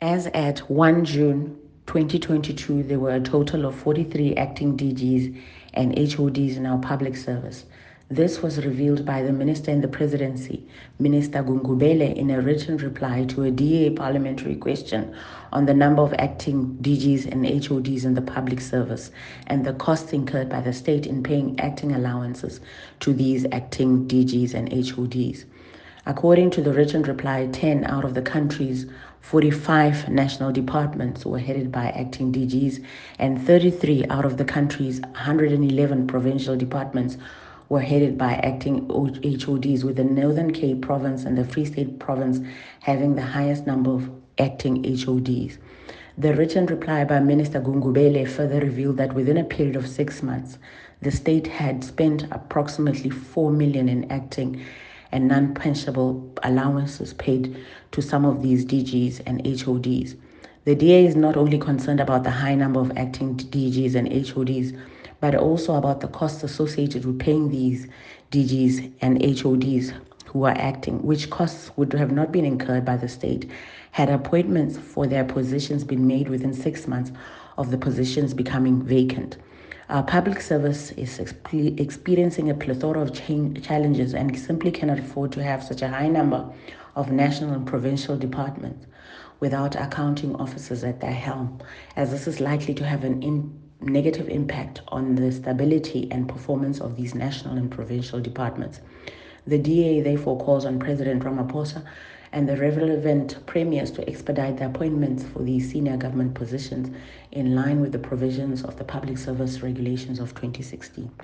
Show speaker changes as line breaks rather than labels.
As at 1 June 2022, there were a total of 43 acting DGs and HODs in our public service. This was revealed by the Minister in the Presidency, Minister Gungubele, in a written reply to a DA parliamentary question on the number of acting DGs and HODs in the public service and the costs incurred by the state in paying acting allowances to these acting DGs and HODs. According to the written reply, 10 out of the country's 45 national departments were headed by acting DGs, and 33 out of the country's 111 provincial departments were headed by acting HODs, with the Northern Cape province and the Free State province having the highest number of acting HODs. The written reply by Minister Gungubele further revealed that within a period of 6 months, the state had spent approximately 4 million in acting and non-pensionable allowances paid to some of these DGs and HODs. The DA is not only concerned about the high number of acting DGs and HODs, but also about the costs associated with paying these DGs and HODs who are acting, which costs would have not been incurred by the state had appointments for their positions been made within 6 months of the positions becoming vacant. Our public service is experiencing a plethora of challenges and simply cannot afford to have such a high number of national and provincial departments without accounting officers at their helm, as this is likely to have a negative impact on the stability and performance of these national and provincial departments. The DA therefore calls on President Ramaphosa and the relevant premiers to expedite the appointments for these senior government positions in line with the provisions of the Public Service Regulations of 2016.